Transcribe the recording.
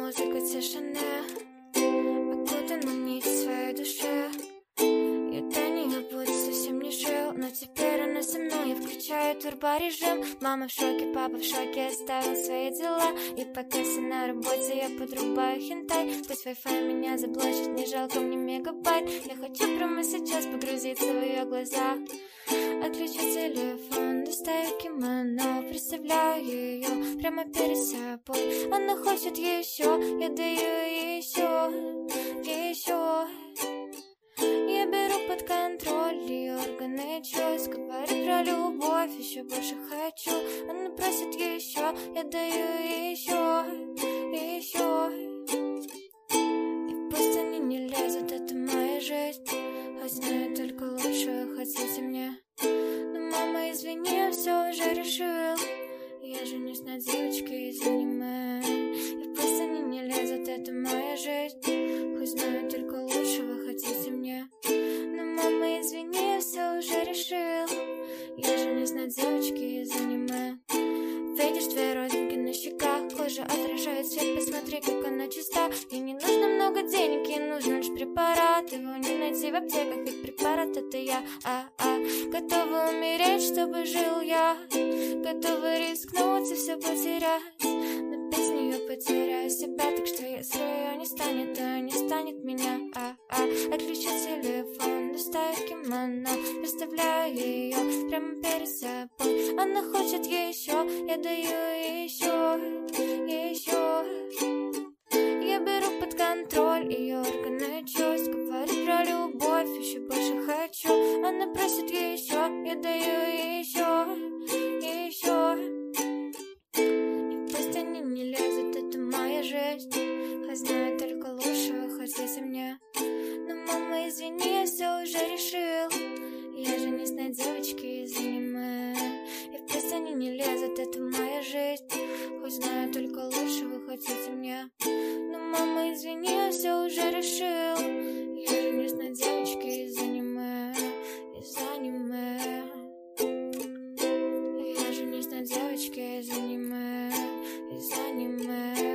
музыка тишины окутана нить в своей душе. Я до нее будто совсем не жил, но теперь она со мной. Я включаю турборежим. Мама в шоке, папа в шоке, оставил свои дела. И пока все на работе, я подрубаю хентай. Пусть Wi-Fi меня заблочит, не жалко мне мегабайт. Я хочу прямо сейчас погрузиться в ее глаза. Отключу телефон, достаю кимоно, представляю ее прямо перед собой. Она хочет еще, я даю ей еще. Я беру под контроль ее органы чувств, говорю про любовь, еще больше хочу. Она просит еще, я даю ей еще. И пусть они не лезут, это моя жизнь, хоть знаю только лучше, хотите мне. Но мама, извини, я все уже решил. Я женюсь на девочке из аниме. И пусть они не лезут, это моя жизнь, хоть знаю только лучше, вы хотите мне. Но мама, извини, я все уже решил. Я женюсь на девочке из аниме. Видишь две родинки на щеках, кожа отражает свет, посмотри, как она чиста. Ей не нужно много денег, ей нужен лишь препарат. Его не найти в аптеках, ведь препарат это я. Готова умереть, чтобы жил я, готова рискнуть и все потерять, но без нее потеряю себя. Так что если ее не станет, то не станет меня. Отключу телефон, достаю кимоно, представляю ее прямо перед собой. Она хочет еще, я даю ей еще. Я беру под контроль ее органы чувств, говорю про любовь, еще больше хочу. Она просит еще, я даю ей еще. И пусть они не лезут, это моя жизнь, хоть знаю только лучше, вы хотите мне. Но мама, извини, я все уже решил. Я женюсь на девочке из аниме. И пусть они не лезут, это моя жизнь, хоть знаю только лучше, вы хотите мне. Но мама, извини, я все уже решил. Я женюсь на девочке из аниме. Я женюсь на девочке из аниме.